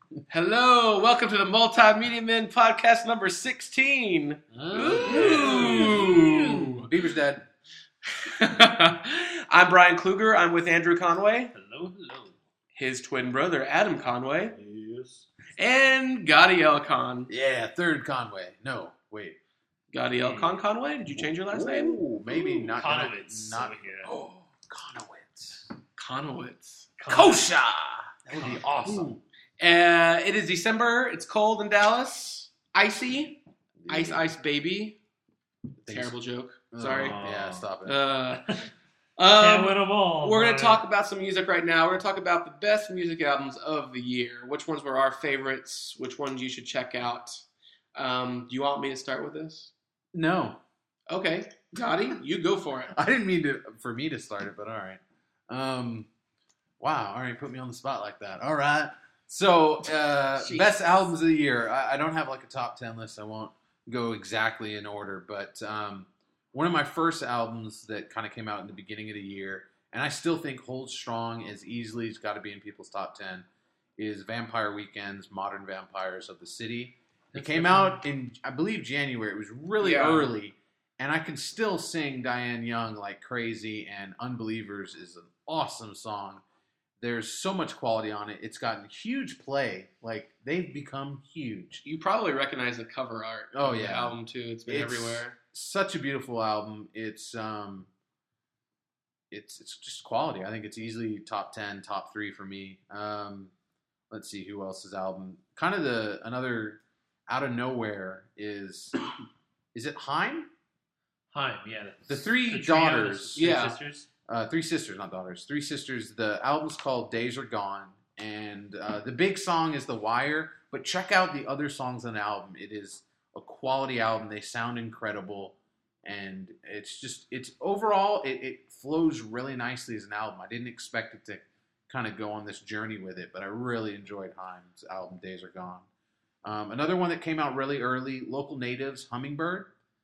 Hello, welcome to the Multimedia Men podcast number 16. Ooh. Beaver's dead. I'm Brian Kluger. I'm with Andrew Conway, Hello. his twin brother Adam Conway, Yes. and Gadiel Con. Yeah, third Conway. No, wait. Gadiel Conway? Did you change your last name? Ooh, maybe not. Conowitz Not. over here. Oh, Conowitz. Conowitz. Kosha. That would be awesome. It is December. It's cold in Dallas. Icy. Ice baby. Terrible joke. Sorry. Yeah, stop it. Can't win them all. We're going to talk about some music right now. We're going to talk about the best music albums of the year. Which ones were our favorites? Which ones you should check out? Do you want me to start with this? No, Okay. Gotti, you go for it. I didn't mean for me to start it, but all right. Wow. All right, put me on the spot like that. All right. So, best albums of the year. I don't have like a top 10 list. I won't go exactly in order, but one of my first albums that kind of came out in the beginning of the year, and I still think holds strong as easily as got to be in people's top 10, is Vampire Weekend's Modern Vampires of the City. It came out in, I believe, January. It was really early, and I can still sing Diane Young like crazy, and Unbelievers is an awesome song. There's so much quality on it. It's gotten huge play. Like, they've become huge. You probably recognize the cover art of the album, too. It's been everywhere. Such a beautiful album. It's just quality. I think it's easily top 10, top 3 for me. Let's see who else's album. Kind of another out of nowhere is it Haim? Haim, yeah. The Three trio, Daughters. the three sisters. Three Sisters, not daughters. Three Sisters. The album's called Days Are Gone. And the big song is The Wire. But check out the other songs on the album. It is a quality album. They sound incredible. And it's overall, it flows really nicely as an album. I didn't expect it to kind of go on this journey with it. But I really enjoyed Haim's album, Days Are Gone. Another one that came out really early, Local Natives, Hummingbird.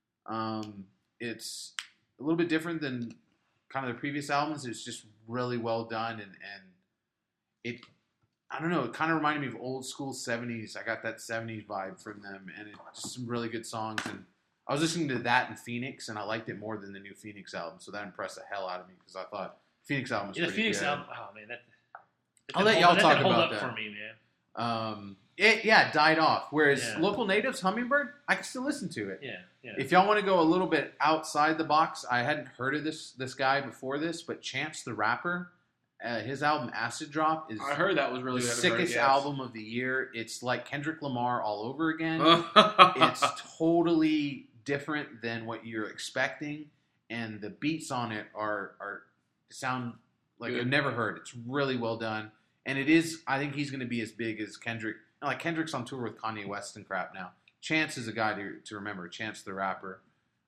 It's a little bit different than kind of the previous albums. It's just really well done, and it, I don't know, it kind of reminded me of old school 70s. I got that 70s vibe from them, and it's just some really good songs. And I was listening to that in Phoenix, and I liked it more than the new Phoenix album, so that impressed the hell out of me because I thought Phoenix album was pretty The Phoenix good. album, oh man, I'll let y'all talk hold about up that. for me, man. It died off. Whereas Local Natives, Hummingbird, I can still listen to it. Yeah. If y'all want to go a little bit outside the box, I hadn't heard of this guy before this, but Chance the Rapper, his album Acid Drop is I heard that was really the good. sickest album of the year. It's like Kendrick Lamar all over again. It's totally different than what you're expecting, and the beats on it are sound like good. I've never heard. It's really well done, and it is. I think he's going to be as big as Kendrick. Like Kendrick's on tour with Kanye West and crap now. Chance is a guy to remember. Chance the Rapper.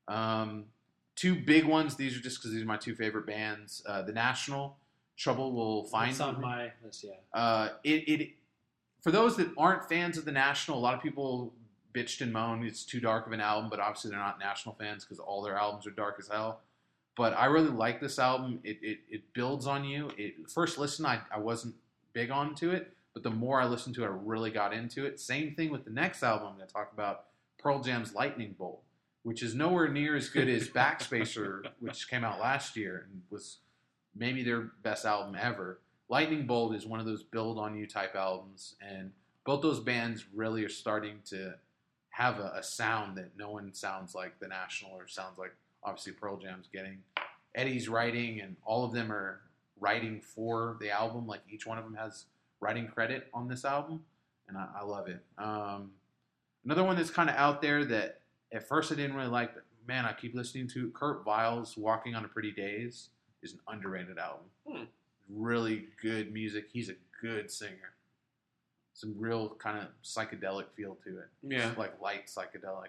Two big ones. These are just because these are my two favorite bands. The National, Trouble Will Find It's You. on my list, yeah. For those that aren't fans of The National, a lot of people bitched and moaned it's too dark of an album, but obviously they're not National fans because all their albums are dark as hell. But I really like this album. It builds on you. First listen, I wasn't big onto it. But the more I listened to it, I really got into it. Same thing with the next album I'm going to talk about, Pearl Jam's Lightning Bolt, which is nowhere near as good as Backspacer, which came out last year and was maybe their best album ever. Lightning Bolt is one of those build-on-you type albums, and both those bands really are starting to have a sound that no one sounds like The National or sounds like, obviously, Pearl Jam's getting. Eddie's writing, and all of them are writing for the album. Like, each one of them has writing credit on this album, and I love it. Another one that's kind of out there that at first I didn't really like, but man, I keep listening to Kurt Weill's Walking on a Pretty Days is an underrated album. Really good music. He's a good singer. Some real kind of psychedelic feel to it. Yeah. It's like light psychedelic.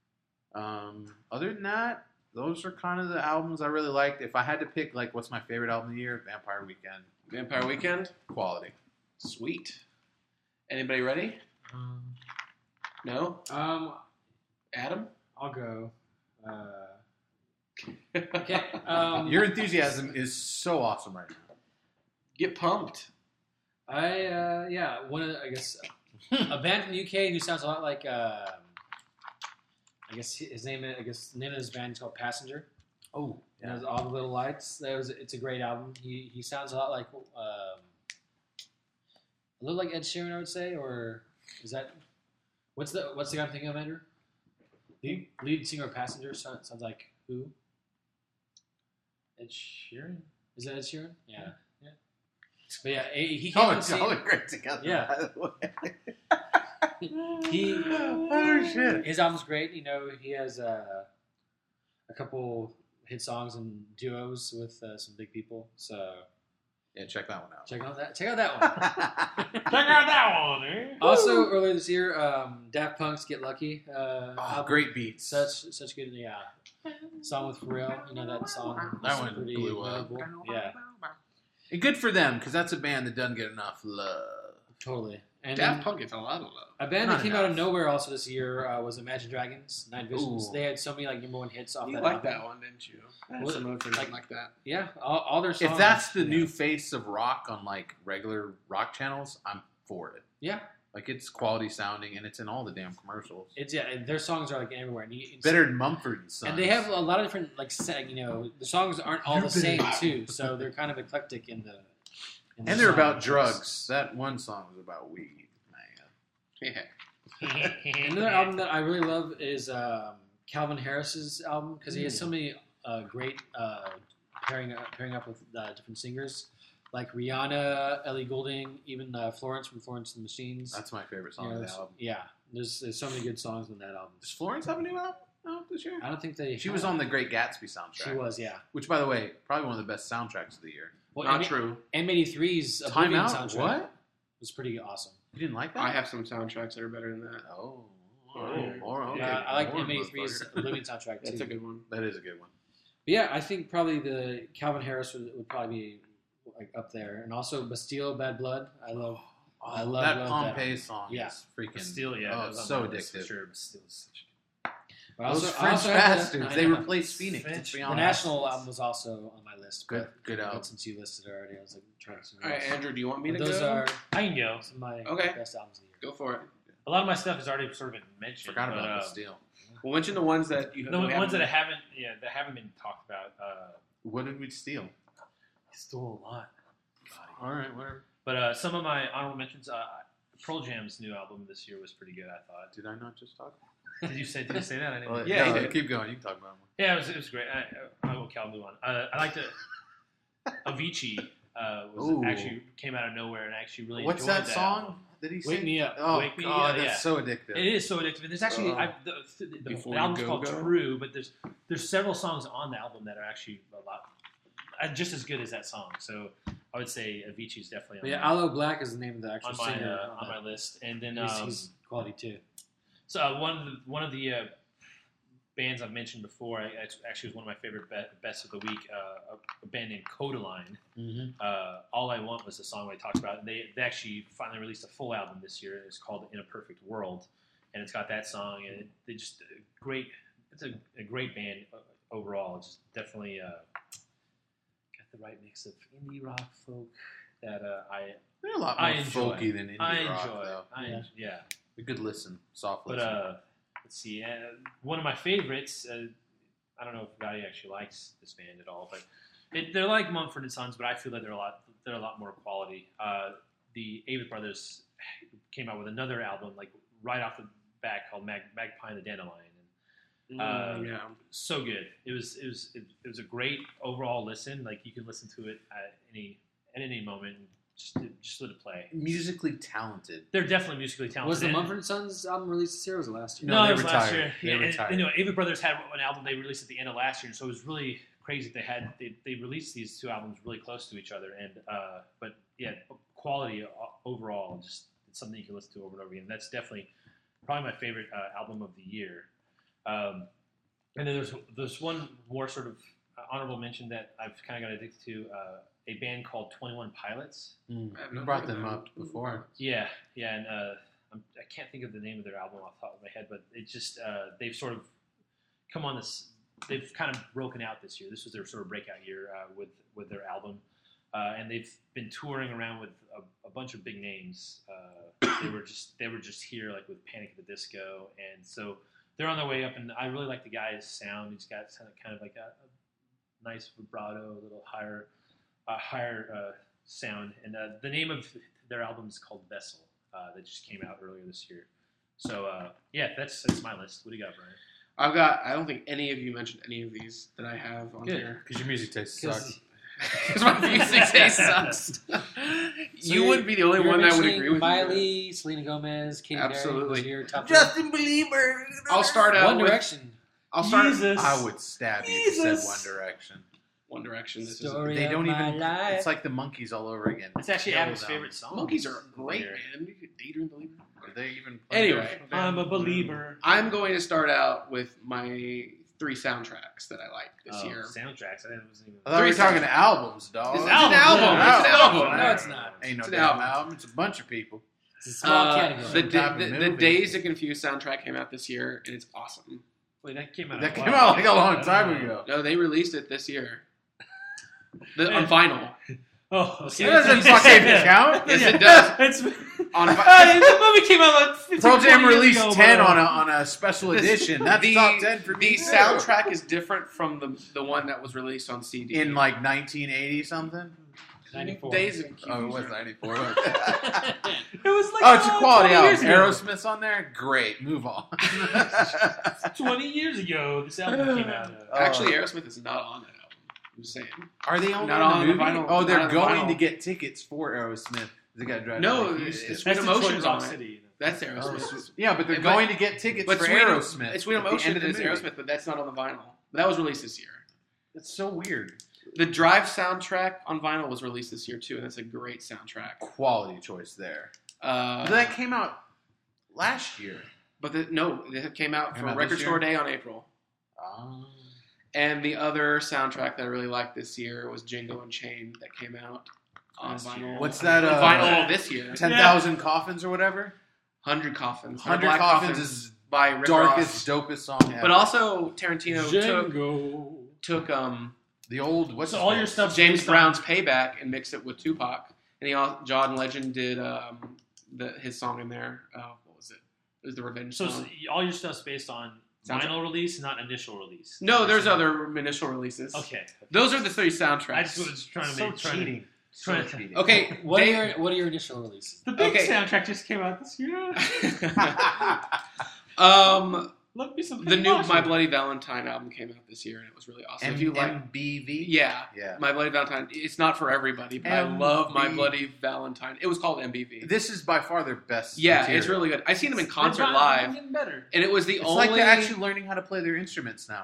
Other than that, those are kind of the albums I really liked. If I had to pick, like, what's my favorite album of the year, Vampire Weekend. Vampire Weekend? Quality. Sweet. Anybody ready? No? Adam? I'll go. Okay. Your enthusiasm is so awesome right now. Get pumped. I guess A band from the UK who sounds a lot like, I guess the name of his band is called Passenger. Oh, yeah. And All the Little Lights. It's a great album. He sounds a lot like, a little like Ed Sheeran, I would say, or is that, what's the guy I'm thinking of, Andrew? Lead singer of Passenger sounds like who? Ed Sheeran? Is that Ed Sheeran? Yeah. Yeah. But yeah, he came on scene. Y'all are great together. Yeah. By the way. Shit. His album's great. You know, he has a couple hit songs and duos with some big people. So yeah, check that one out. Check out that one. Check out that one. Eh? Also, earlier this year, Daft Punk's "Get Lucky." Great beats. Such good. Yeah. Song with Pharrell. You know that song. That one pretty blew up. Yeah. And good for them because that's a band that doesn't get enough love. Totally. And Daft Punk gets a lot of love. A band that came out of nowhere also this year was Imagine Dragons, Nine Visions. Ooh. They had so many like number one hits off that album. You liked that one, didn't you? Well, some mood for like that. Yeah, all their songs. If that's the new face of rock on like regular rock channels, I'm for it. Yeah. Like it's quality sounding and it's in all the damn commercials. And their songs are like everywhere. Better than Mumford and Sons. And they have a lot of different like the songs aren't all the same too, so they're kind of eclectic in the. And they're about drugs. That one song was about weed, man. Another album that I really love is Calvin Harris's album because he has so many great pairing up with different singers like Rihanna, Ellie Goulding, even Florence from Florence and the Machines. That's my favorite song on the album. Yeah, there's so many good songs on that album. Does Florence have a new album out this year? I don't think She was on the Great Gatsby soundtrack. She was, yeah. Which, by the way, probably one of the best soundtracks of the year. Well, not true. M83's Time Out soundtrack what? was pretty awesome. You didn't like that? I have some soundtracks that are better than that. Oh. Okay. Yeah, I like M83's Oblivion soundtrack too. That's a good one. That is a good one. But yeah, I think probably the Calvin Harris would probably be like up there, and also Bastille, Bad Blood. I love that Pompeii song. Yeah, is freaking Bastille. Yeah, it's so addictive. Sure, Bastille is such. Those French bastards. They replaced Phoenix. The National album was also on my list. Good album. Since you listed it already, I was like trying to. All right, Andrew, do you want me to go? Those are I can go. Some of my best albums of the year. Go for it. A lot of my stuff has already sort of been mentioned. Forgot about Bastille. We'll mention the ones that you. The ones that haven't been talked about. What did we steal? I stole a lot. All right, whatever. But some of my honorable mentions. Pearl Jam's new album this year was pretty good. I thought. Did I not just talk? Did you say that? I didn't. Well, yeah, keep going. You can talk about it more. Yeah, it was great. I will Cal move on. I liked it. Avicii actually came out of nowhere and actually really. What's enjoyed that song? Did he sing? Wake Me Up. Oh, Wake Me God, Up. that's Yeah. so addictive. It is so addictive. And there's actually the album's called True, but there's several songs on the album that are actually a lot just as good as that song. So I would say Avicii is definitely on Aloe Black is the name of the actual singer on my list. And then he's quality too. So one of the bands I've mentioned before actually was one of my favorite best of the week. A band named Codaline. Mm-hmm. All I Want was the song I talked about. And they actually finally released a full album this year. It's called In a Perfect World, and it's got that song. And they just great. It's a great band overall. It's just definitely got the right mix of indie rock folk that They're a lot more folky than indie rock, though. Yeah. A good listen, soft listen. But let's see. One of my favorites. I don't know if Gotti actually likes this band at all, but they're like Mumford and Sons, but I feel that they're a lot more quality. The Avett Brothers came out with another album like right off the bat called Magpie and the Dandelion. So good. It was a great overall listen. Like you can listen to it at any moment. Just let it play. Musically talented. They're definitely musically talented. Was the Mumford & Sons album released this year or was it last year? No, it was last year. They retired. Avett Brothers had an album they released at the end of last year, and so it was really crazy. They released these two albums really close to each other, and but yeah, quality overall, just it's something you can listen to over and over again. That's definitely probably my favorite album of the year. And then there's one more sort of honorable mention that I've kind of got addicted to. A band called 21 Pilots. You brought them up before. Yeah, and I can't think of the name of their album off the top of my head, but it just they've sort of come on this. They've kind of broken out this year. This was their sort of breakout year with their album. and they've been touring around with a bunch of big names. They were just here like with Panic at the Disco, and so they're on their way up. And I really like the guy's sound. He's got kind of like a nice vibrato, a little higher sound. And the name of their album is called Vessel. That just came out earlier this year. So that's my list. What do you got, Brian? I don't think any of you mentioned any of these that I have on here. Because your music taste sucks. Because my music taste sucks. You wouldn't be the only one that would agree with Miley, you. Selena Gomez, Katy Absolutely. Perry. Your top Justin Bieber. I'll start out One with Direction. Jesus. I would stab you if you said Jesus. One Direction. One Direction. This Story They of don't my even. life. It's like the Monkeys all over again. It's actually Kill Adam's them. favorite song. Monkeys are great, Here. man. You could Daydream Believer. Are they even? Anyway, I'm a believer. I'm going to start out with my 3 soundtracks that I like this year. Soundtracks. I wasn't even. I thought we were talking albums, dog. It's an album. album. Yeah. It's an album. No, it's not. Ain't no It's an damn album. album. It's a bunch of people. It's a small category. The Days of Confused soundtrack came out this year, and it's awesome. Wait, that came out. That came out like a long time ago. No, they released it this year. On vinyl. Oh, okay. It doesn't fucking count. Yes, it does. It's, On the movie came out like 15, Pearl Jam 20 years released ago, 10 bro. on a special edition. That's top 10 for me. The soundtrack is different from the one that was released on CD. In like 1980 something. 94. Days of Confused. Oh, it was 94. It was like Oh, it's a quality 20 album. years ago. Aerosmith's on there. Great. Move on. 20 years ago, this album came out. Actually, Aerosmith is not on that album. I'm just saying. Are they only Not on on the the movie? vinyl. Oh, they're Not on the going vinyl. to get tickets for Aerosmith. They got to drive No, to Houston. it's That's Sweet the Emotions Rock on it. City. That's Aerosmith. Yeah, but they're But- going to get tickets But for Sweet, Aerosmith. it's Sweet at the Emotion end that of is the movie. Aerosmith, but that's not on the vinyl. That was released this year. That's so weird. The Drive soundtrack on vinyl was released this year too, and it's a great soundtrack. Quality choice there. But that came out last year. But it came out Came for out Record this Store year? Day on April. And the other soundtrack that I really liked this year was Django Unchained that came out on Last year. vinyl. What's that? Vinyl this year. 10,000 Coffins or whatever? 100 Coffins. 100 Black Coffins is by Rick darkest, Ross. dopest song ever. But also Tarantino Django. took the old, what's So his all name? your stuff James Brown's Payback and mixed it with Tupac. And John Legend did his song in there. What was it? It was the Revenge So song. all your stuff's based on Soundtrack. vinyl release, not initial release. No, there's other initial releases. Okay. Those are the 3 soundtracks. I just was trying to So make cheating. So trying to- cheating. Okay, What are your initial releases? The big Okay. soundtrack just came out this year. Love me some the new Marshall. My Bloody Valentine album came out this year, and it was really awesome. If you like, MBV? yeah, Yeah. My Bloody Valentine. It's not for everybody, but I love My Bloody Valentine. It was called MBV. This is by far their best Yeah, material. it's really good. I seen them in concert They're live, getting better. and it was the It's only. like they're actually learning how to play their instruments now.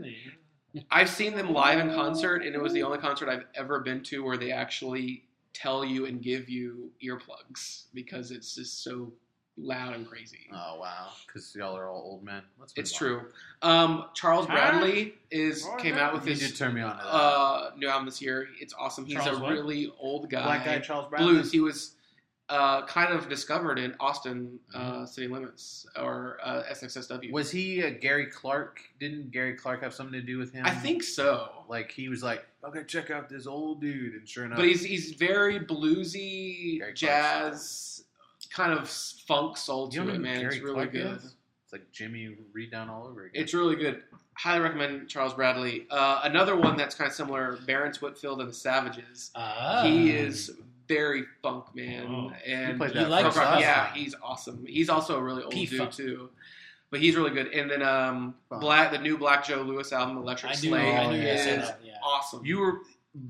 I've seen them live in concert, and it was the only concert I've ever been to where they actually tell you and give you earplugs because it's just so loud and crazy. Oh, wow. Because y'all are all old men. Let's move It's on. true. Charles Bradley came out with You his did turn me on to that. new album this year. It's awesome. He's Charles a what? really old guy. Black guy Charles Bradley? Blues. He was kind of discovered in Austin City Limits or SXSW. Was he Gary Clark? Didn't Gary Clark have something to do with him? I think so. Like, he was like, okay, check out this old dude. And sure enough. But he's very bluesy, Gary Clark's jazz, kind of funk soul you to know it, who man. Gary It's really Clark good. is? It's like Jimmy Redone all over again. It's really good. Highly recommend Charles Bradley. Another one that's kind of similar, Barrence Whitfield and the Savages. He is very funk, man. Oh. And He played You that like first rock, last yeah, time. he's awesome. He's also a really old P-funk. dude too, but he's really good. And then the new Black Joe Lewis album, Electric I knew Slave, you is said that. Yeah. awesome. You were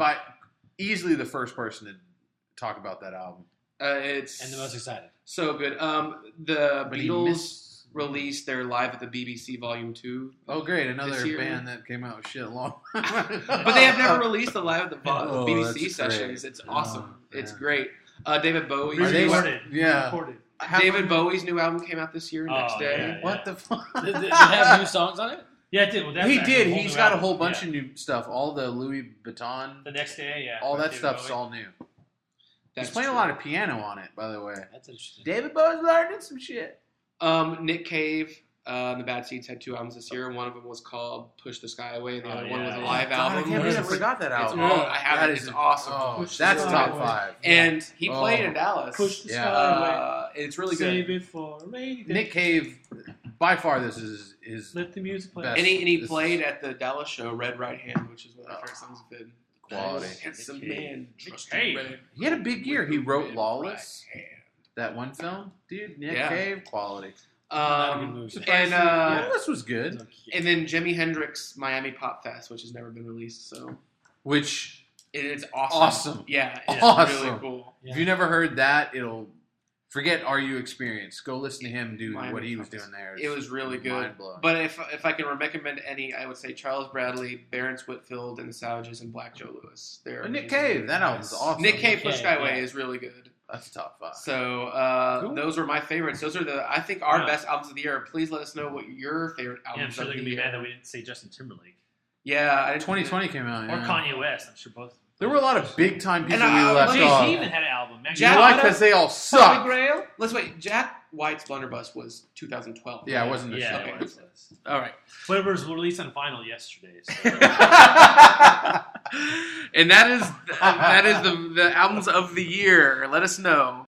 easily the first person to talk about that album. It's And the most excited. so good. The But he Beatles missed- released their Live at the BBC Volume 2. Oh, great. Another this year. band that came out with shit long. But they have never released the Live at the Oh, BBC that's sessions. great. It's awesome. Oh, It's man. great. David Bowie's Are they- Recorded. Yeah. Recorded. David Bowie's new album came out this year, next Oh, day. yeah. What the fuck? Did they have new songs on it? Yeah, it did. Well, that's He actually did. whole He's new got a album. whole bunch Yeah. of new stuff. All the Louis Vuitton, The next day, yeah. all that David stuff's Bowie. all new. That's He's playing true. a lot of piano on it, by the way. That's interesting. David Bowie's learning some shit. Nick Cave The Bad Seeds had 2 albums this year, and one of them was called "Push the Sky Away," and the other one was a yeah. live God, I album. can't believe I forgot that It's album. I have That it. is It's awesome. Oh, Push that's the top Sky 5. And he played Oh. in Dallas. Push the Yeah. sky away. It's really Save good. it for a rainy day. Nick Cave, by far, this is his Let the music play. Best. And he This played at the Dallas show, "Red Right Hand," which is one of my favorite songs of him. quality. Handsome Nick man, Cave. trusted Nick Cave. red. He had a big year. He wrote Red Lawless, Right Hand. that one film. Dude, Nick Yeah. Cave, quality. Not a good movie. And Lawless was good. and then Jimi Hendrix Miami Pop Fest, which has never been released, so Which, it's awesome. Awesome. Yeah, it's Awesome. really cool. if you never heard that, it'll forget RU Experience. Go listen to him do Miami what he was Pop Fest. doing there. It was really good. Mind-blowing. But if I can recommend any, I would say Charles Bradley, Barrence Whitfield, and the Savages, and Black Joe Lewis. They're But Nick amazing. Cave, that album's awesome. Nick Cave, Nick Push Cave, Skyway yeah. is really good. That's top 5. So Cool. those were my favorites. Those are I think our Yeah. best albums of the year. Please let us know what your favorite Yeah, I'm albums sure of they're the gonna be year. mad that we didn't say Justin Timberlake Yeah, I didn't 2020 came out. or Yeah. Kanye West. I'm sure both. There were a lot of big time people And we left Jay-Z off. even had an album. You Jack know why? White- Because they all Holy suck. Grail. Let's wait. Jack White's Blunderbuss was 2012. Yeah, it wasn't a Yeah, show. it was. All right. Whatever was released on vinyl yesterday. So. And that is the albums of the year. Let us know.